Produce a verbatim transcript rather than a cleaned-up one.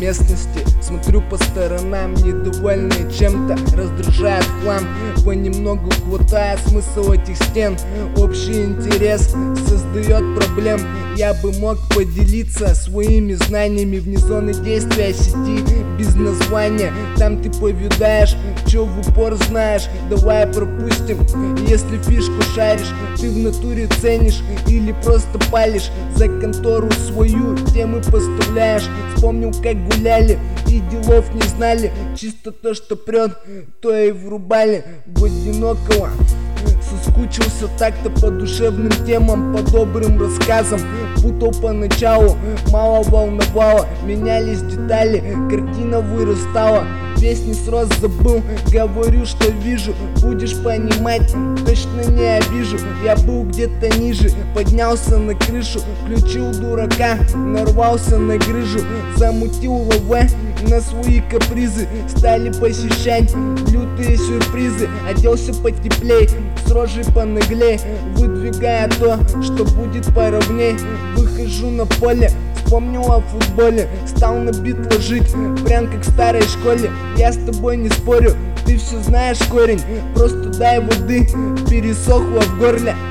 местности. Смотрю по сторонам, недовольный чем-то, раздражает хлам. Понемногу хватая смысл этих стен. Общий интерес создает проблем. Я бы мог поделиться своими знаниями вне зоны действия сети без названия. Там ты повидаешь, чё в упор знаешь. Давай пропустим, если фишку шаришь. Ты в натуре ценишь или просто палишь за контору свою, темы поставляешь. Вспомнил, как гуляли и делов не знали. Чисто то, что прет, то и врубали. В одинокого соскучился так-то по душевным темам, по добрым рассказам. Путал поначалу, мало волновало, менялись детали, картина вырастала. Песни срос забыл, говорю, что вижу. Будешь понимать, точно не обижу. Я был где-то ниже, поднялся на крышу, включил дурака, нарвался на грыжу. Замутил лаве на свои капризы, стали посещать лютые сюрпризы. Оделся потеплей, с рожей понаглей, выдвигая то, что будет поровней. Выхожу на поле, вспомнил о футболе, стал на бит ложить, прям как в старой школе. Я с тобой не спорю, ты все знаешь корень, просто дай воды, пересохло в горле.